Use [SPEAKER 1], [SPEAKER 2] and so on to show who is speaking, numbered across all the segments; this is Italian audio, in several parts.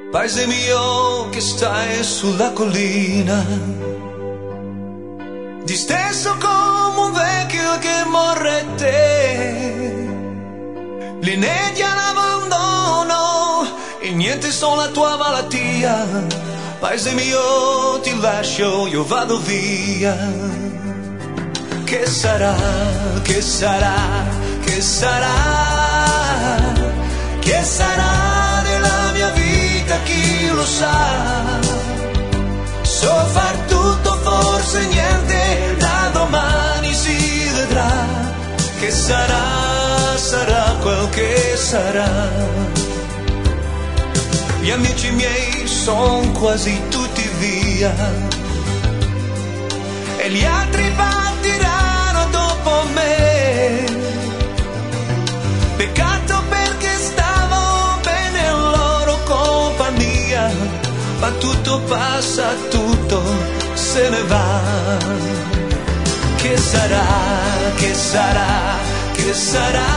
[SPEAKER 1] Paese mio che stai sulla collina, disteso come un vecchio che morrete, l'inedia l'abbandono e niente sono la tua malattia. Paese mio ti lascio, io vado via. Che sarà, che sarà, che sarà, che sarà della mia vita, chi lo sa. So far tutto, forse niente, da domani si vedrà. Che sarà, sarà quel che sarà. Gli amici miei son quasi tutti via e gli altri partiranno dopo me. Peccato perché stavo bene in loro compagnia, ma tutto passa, tutto se ne va. Che sarà, che sarà, che sarà,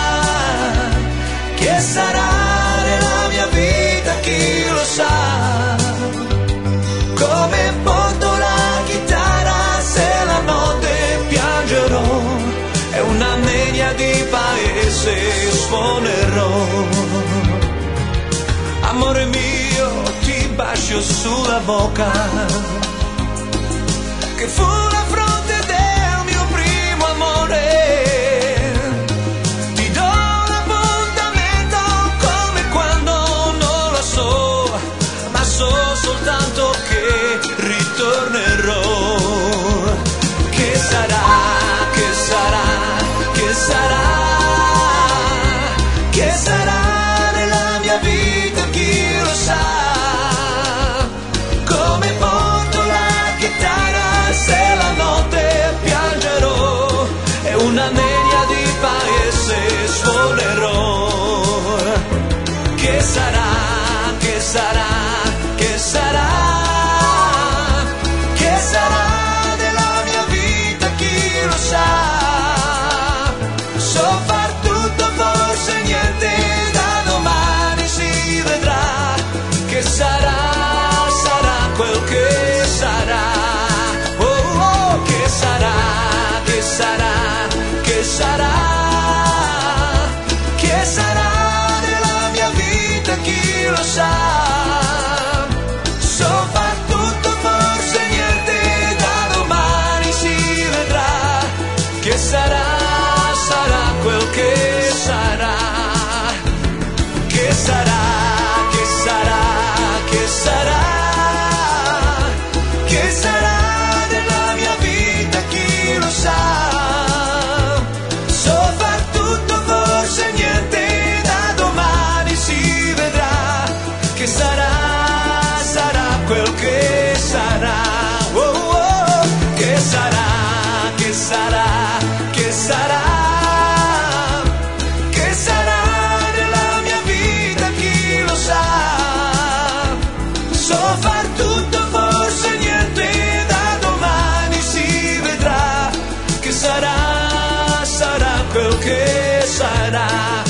[SPEAKER 1] che sarà nella mia vita, chi lo sa. Come porto la chitarra se la notte piangerò, è una nenia di paese suonerò. Amore mio, ti bacio sulla bocca, che fu la fronte del mio primo amore. Ti do l'appuntamento come quando non lo so, ma so soltanto che ritornerò. Che sarà, che sarà, che sarà, che sarà nella mia vita, chi lo sa. Come porto la chitarra se la notte piangerò, è una nenia di paese suonerò. Che sarà, che sarà, che sarà, che sarà della mia vita, chi lo sa. So far tutto, forse niente, da domani si vedrà. Che sarà, sarà quel che sarà. Oh, oh, che sarà, che sarà, che sarà, che sarà della mia vita, chi lo sa. So far tutto, forse niente, da domani si vedrà. Che sarà, sarà quel che sarà. Che sarà, che sarà, che sarà, che sarà della mia vita, chi lo sa. So far tutto, forse niente, da domani si vedrà. Che sarà, sarà quel che sarà. Oh, oh, che sarà, che sarà, che sarà, che sarà nella mia vita, chi lo sa. So far tutto, forse niente, da domani si vedrà. Che sarà, sarà quel che sarà.